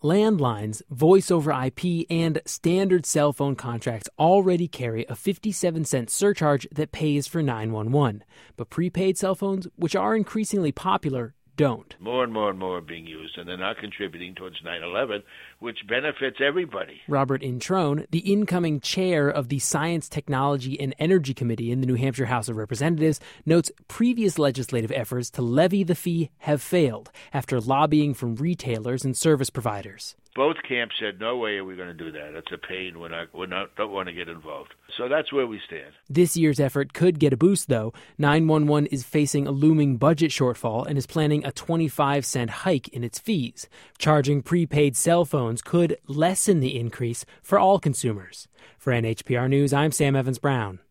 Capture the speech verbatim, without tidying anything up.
landlines, voice over I P, and standard cell phone contracts already carry a fifty-seven cent surcharge that pays for nine one one. But prepaid cell phones, which are increasingly popular, don't. More and more and more are being used, and they're not contributing towards nine eleven, which benefits everybody. Robert Introne, the incoming chair of the Science, Technology, and Energy Committee in the New Hampshire House of Representatives, notes previous legislative efforts to levy the fee have failed after lobbying from retailers and service providers. Both camps said, no way are we going to do that. It's a pain. We're not, we're not, don't want to get involved. So that's where we stand. This year's effort could get a boost, though. nine one one is facing a looming budget shortfall and is planning a twenty-five cent hike in its fees. Charging prepaid cell phones could lessen the increase for all consumers. For N H P R News, I'm Sam Evans-Brown.